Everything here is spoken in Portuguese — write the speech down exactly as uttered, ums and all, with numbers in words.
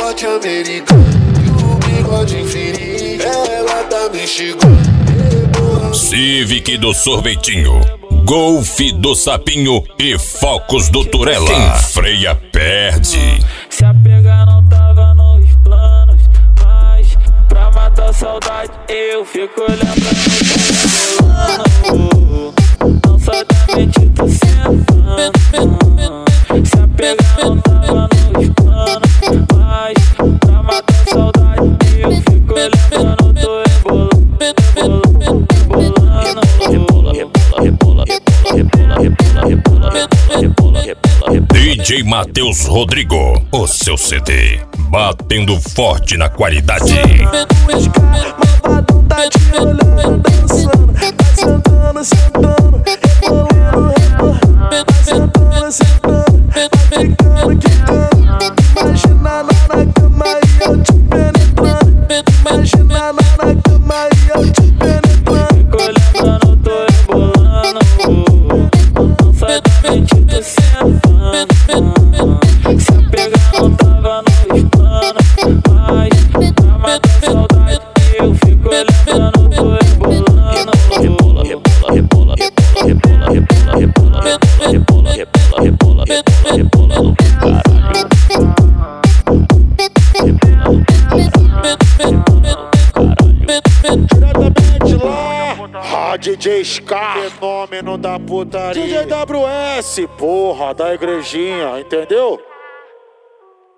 norte americano e o bigode infinito, ela tá me xingando. Civic do Sorvetinho, Golf do Sapinho e Focos do Turela. Quem freia perde. Se a pegar não tava nos planos, mas pra matar a saudade eu fico lembrando. Não sai da mente, tô sentando. Se a pegar não tava nos planos, mas pra matar a saudade eu fico lembrando. Tô rebolando, D J Matheus Rodrigo, o seu C D, batendo forte na qualidade. Malvadão tá te olhando, dançando, tá sentando, sentando, rebolando, rebolando, tá sentando, sentando, tá ficando, quicando. Imagina lá na cama e eu te penetrando. Imagina lá na cama e eu te penetrando. fico lembrando, tô rebolando. Não sai da mente, tô sentando. Se a pegar não tava nos planos, mas pra matar a saudade eu fico lembrando. Tô rebolando. Rebola, rebola, rebola, rebola, rebola, rebola, rebola, rebola, rebola, rebola, rebola, rebola no caralho. Diretamente lá, ah, D J Scar, fenômeno da putaria. D J W S, porra, da igrejinha, entendeu?